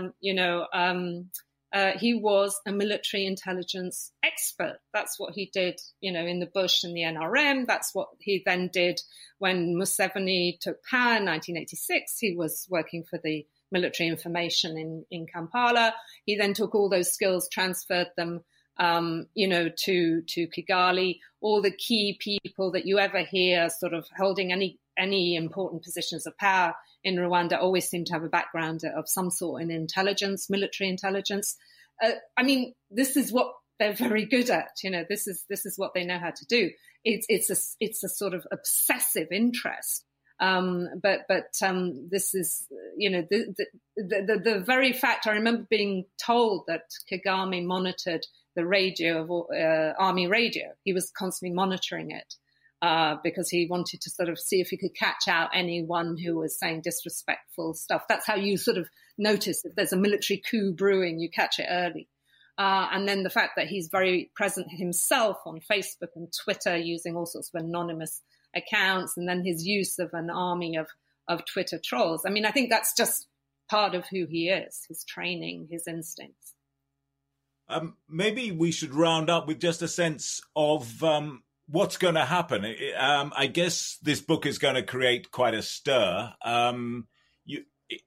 He was a military intelligence expert. That's what he did, in the Bush and the NRM. That's what he then did when Museveni took power in 1986. He was working for the military information in Kampala. He then took all those skills, transferred them, to Kigali. All the key people that you ever hear sort of holding any important positions of power in Rwanda always seem to have a background of some sort in intelligence, military intelligence. This is what they're very good at. This is what they know how to do. It's a sort of obsessive interest. But this is, the very fact. I remember being told that Kagame monitored the radio of army radio. He was constantly monitoring it because he wanted to sort of see if he could catch out anyone who was saying disrespectful stuff. That's how you sort of notice if there's a military coup brewing, you catch it early. And then the fact that he's very present himself on Facebook and Twitter using all sorts of anonymous accounts, and then his use of an army of Twitter trolls. I think that's just part of who he is, his training, his instincts.
Maybe we should round up with just a sense of what's going to happen. I guess this book is going to create quite a stir.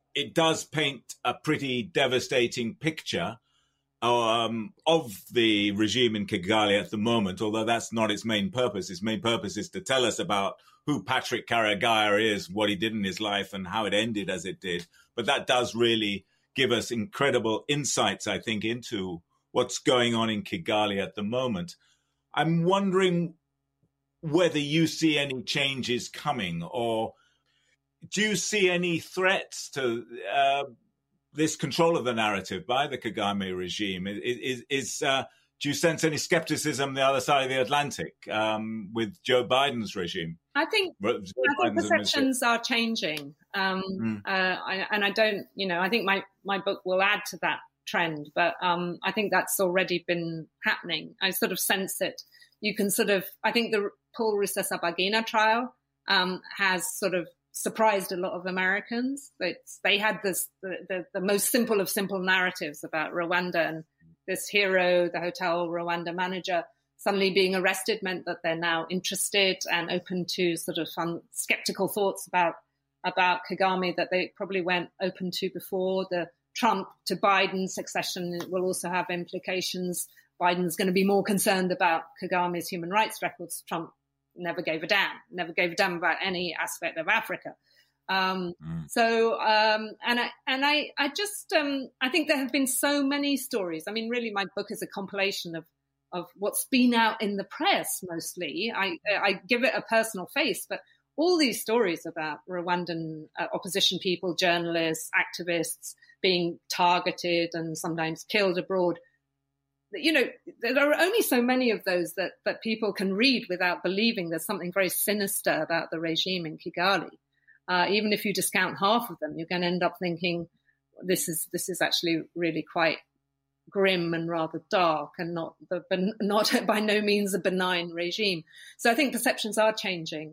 it does paint a pretty devastating picture of the regime in Kigali at the moment, although that's not its main purpose. Its main purpose is to tell us about who Patrick Karegeya is, what he did in his life, and how it ended as it did. But that does really give us incredible insights, I think, into what's going on in Kigali at the moment. I'm wondering whether you see any changes coming, or do you see any threats to this control of the narrative by the Kagame regime? Do you sense any skepticism on the other side of the Atlantic with Joe Biden's regime?
I think perceptions are changing. I don't, I think my book will add to that trend, but I think that's already been happening. I sort of sense it. You can I think the Paul Rusesabagina trial has sort of surprised a lot of Americans. They had the most simple of simple narratives about Rwanda, and this hero, the Hotel Rwanda manager, suddenly being arrested meant that they're now interested and open to sort of skeptical thoughts about Kagame that they probably weren't open to before. The Trump to Biden succession will also have implications. Biden's going to be more concerned about Kagame's human rights records. Trump never gave a damn about any aspect of Africa. I think there have been so many stories. I mean, really, my book is a compilation of what's been out in the press mostly. I give it a personal face, but all these stories about Rwandan opposition people, journalists, activists being targeted and sometimes killed abroad. There are only so many of those that people can read without believing there's something very sinister about the regime in Kigali. Even if you discount half of them, you're going to end up thinking this is actually really quite grim and rather dark, and not by no means a benign regime. So I think perceptions are changing.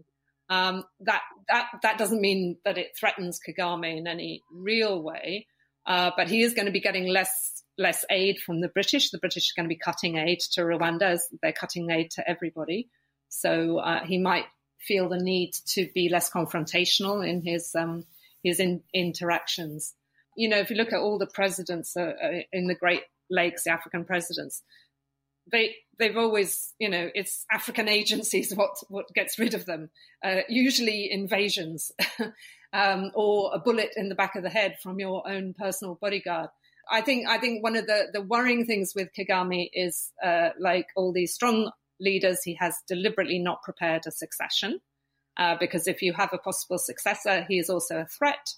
That doesn't mean that it threatens Kagame in any real way, but he is going to be getting less aid from the British. The British are going to be cutting aid to Rwanda, as they're cutting aid to everybody. So he might feel the need to be less confrontational in his interactions. If you look at all the presidents in the Great Lakes, the African presidents, they've always, it's African agencies what gets rid of them. Usually invasions or a bullet in the back of the head from your own personal bodyguard. I think one of the worrying things with Kagame is, like all these strong leaders, he has deliberately not prepared a succession, because if you have a possible successor, he is also a threat.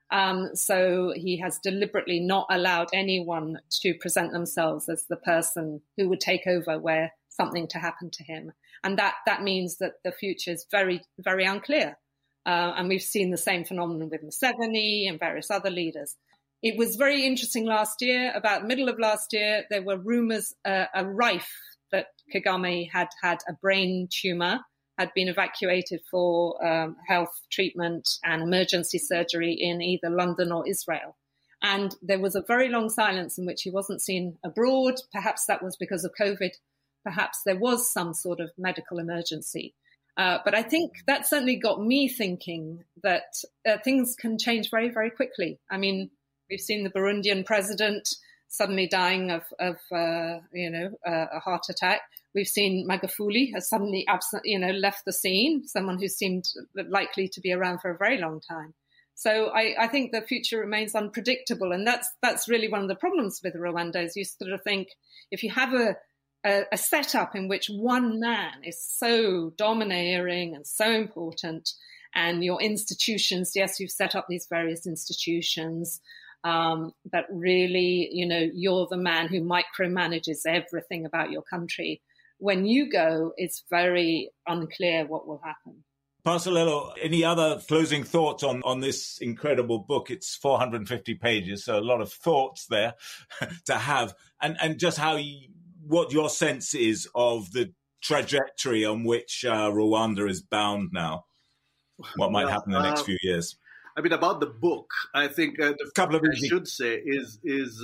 So he has deliberately not allowed anyone to present themselves as the person who would take over were something to happen to him. And that means that the future is very, very unclear. And we've seen the same phenomenon with Museveni and various other leaders. It was very interesting last year, about middle of last year, there were rumors, rife that Kagame had a brain tumor, had been evacuated for health treatment and emergency surgery in either London or Israel. And there was a very long silence in which he wasn't seen abroad. Perhaps that was because of COVID. Perhaps there was some sort of medical emergency. But I think that certainly got me thinking that things can change very, very quickly. I mean, we've seen the Burundian president suddenly dying of a heart attack. We've seen Magufuli has suddenly left the scene, someone who seemed likely to be around for a very long time. So I think the future remains unpredictable. And that's really one of the problems with Rwanda, is you sort of think if you have a setup in which one man is so domineering and so important, and your institutions, yes, you've set up these various institutions, but really, you're the man who micromanages everything about your country. When you go, it's very unclear what will happen.
Pastor Lelo, any other closing thoughts on this incredible book? It's 450 pages, so a lot of thoughts there to have. And just what your sense is of the trajectory on which Rwanda is bound now. What might happen in the next few years?
I mean, about the book, I think the couple of things I should say is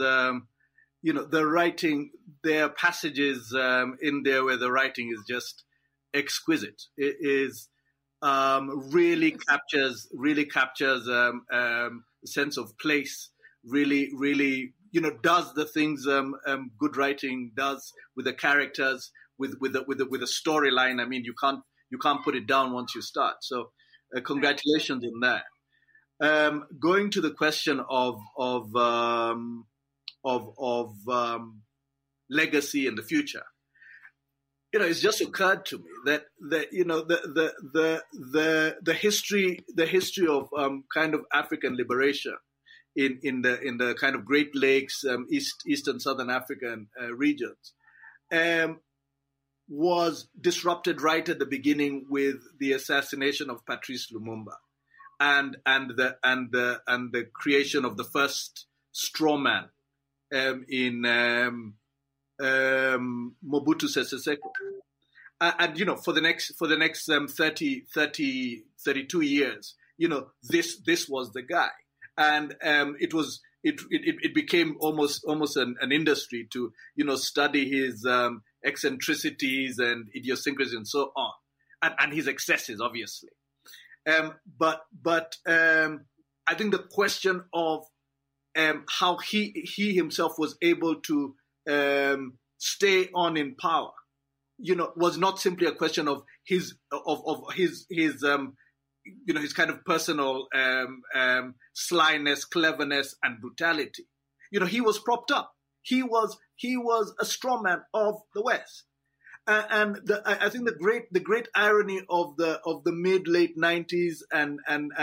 the writing. There are passages in there where the writing is just exquisite. It is really captures sense of place, really, does the things good writing does with the characters, with a storyline. I mean, you can't put it down once you start. So, congratulations on that. Going to the question of legacy in the future. It's just occurred to me that the history of kind of African liberation in the kind of Great Lakes, East and Southern African regions, was disrupted right at the beginning with the assassination of Patrice Lumumba, and the creation of the first strawman in Mobutu Sese Seko. And for the next 32 years, this was the guy, and it became almost an industry to study his eccentricities and idiosyncrasies and so on, and his excesses, obviously. But I think the question of how he himself was able to stay on in power, was not simply a question of his kind of personal slyness, cleverness, and brutality. He was propped up. He was a strawman of the West, and I think the great irony of the mid-late 90s and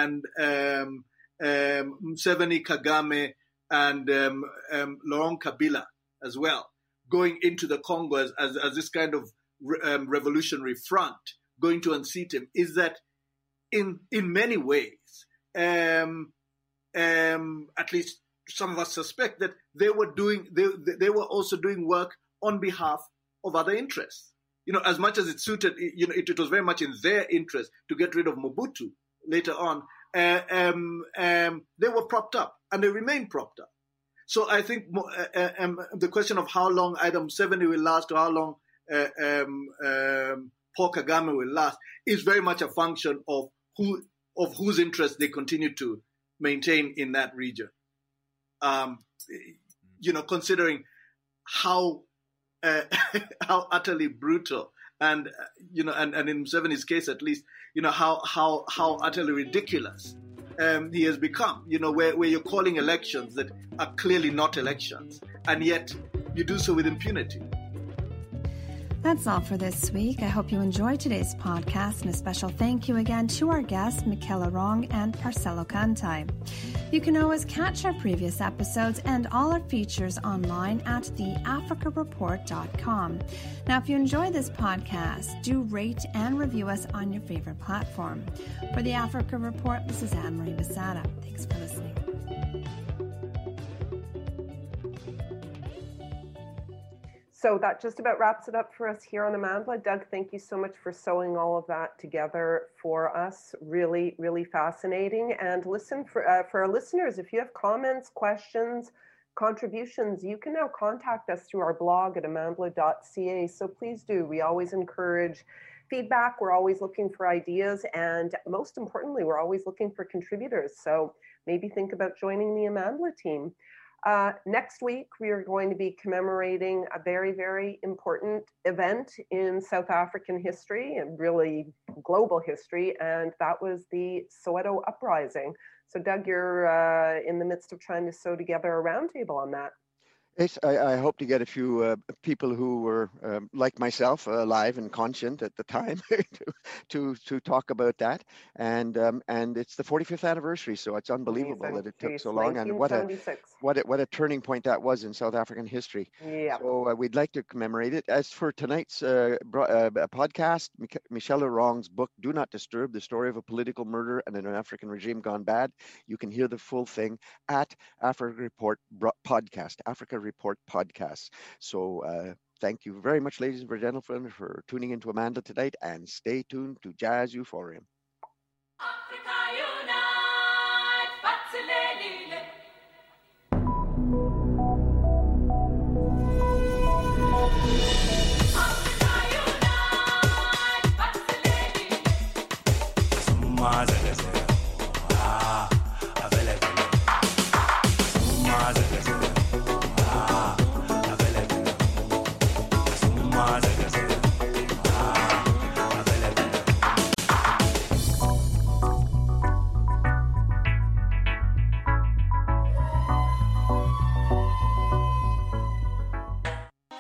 Museveni, Kagame, and Laurent Kabila as well, going into the Congo as this kind of revolutionary front, going to unseat him, is that in many ways, at least some of us suspect that they were also doing work on behalf of other interests. As much as it suited, it was very much in their interest to get rid of Mobutu later on. They were propped up, and they remain propped up. So I think the question of how long either Museveni will last or how long Paul Kagame will last is very much a function of whose interest they continue to maintain in that region. Considering how utterly brutal and in Museveni's case at least, how utterly ridiculous he has become, where you're calling elections that are clearly not elections, and yet you do so with impunity.
That's all for this week. I hope you enjoyed today's podcast, and a special thank you again to our guests, Michela Wrong and Marcelo Cantai. You can always catch our previous episodes and all our features online at theafricareport.com. Now, if you enjoy this podcast, do rate and review us on your favorite platform. For the Africa Report, this is Anne-Marie Basada. Thanks for listening.
So that just about wraps it up for us here on Amandla. Doug, thank you so much for sewing all of that together for us. Really, really fascinating. And listen, for our listeners, if you have comments, questions, contributions, you can now contact us through our blog at amandla.ca. So please do. We always encourage feedback. We're always looking for ideas. And most importantly, we're always looking for contributors. So maybe think about joining the Amandla team. Next week, we are going to be commemorating a very, very important event in South African history and really global history, and that was the Soweto Uprising. So, Doug, you're in the midst of trying to sew together a roundtable on that.
Yes, I hope to get a few people who were like myself, alive and conscient at the time, to talk about that. And it's the 45th anniversary, so it's unbelievable that it took so long. And what a turning point that was in South African history.
Yeah.
So we'd like to commemorate it. As for tonight's podcast, Michela Wrong's book, "Do Not Disturb: The Story of a Political Murder and an African Regime Gone Bad." You can hear the full thing at Africa Report Podcast. Africa Report Podcasts. So thank you very much, ladies and gentlemen, for tuning into Amandla tonight, and stay tuned to Jazz Euphorium.
Africa unite, Batsilelile. Africa unite, Batsilelile.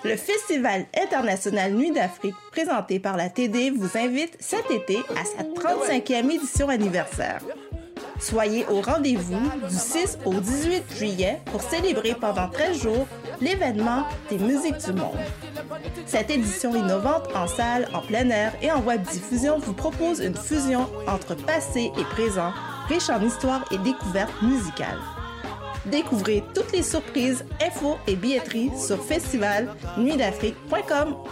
Le Festival international Nuit d'Afrique, présenté par la TD, vous invite cet été à sa 35e édition anniversaire. Soyez au rendez-vous du 6 au 18 juillet pour célébrer pendant 13 jours l'événement des musiques du monde. Cette édition innovante en salle, en plein air et en web diffusion vous propose une fusion entre passé et présent, riche en histoire et découvertes musicales. Découvrez toutes les surprises, infos et billetteries sur festivalnuitdafrique.com.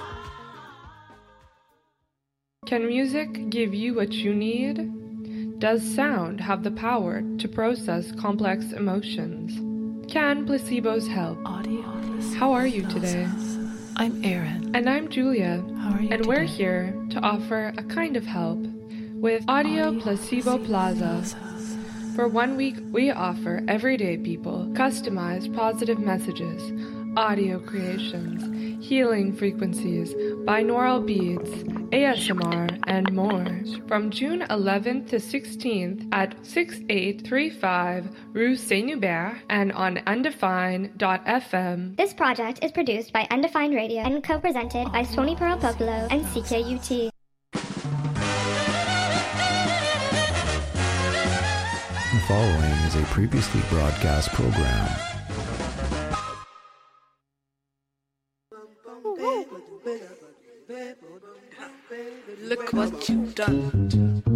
Can music give you what you need? Does sound have the power to process complex emotions? Can placebos help? How are you today?
I'm Erin.
And I'm Julia.
How are you
and
today?
we're here to offer a kind of help with Audio Placebo Plaza. For 1 week, we offer everyday people customized positive messages, audio creations, healing frequencies, binaural beats, ASMR, and more. From June 11th to 16th at 6835 Rue Saint-Hubert and on Undefined.fm.
This project is produced by Undefined Radio and co-presented by Sony Pearl Popolo and CKUT.
The following is a previously broadcast program.
Look what you've done.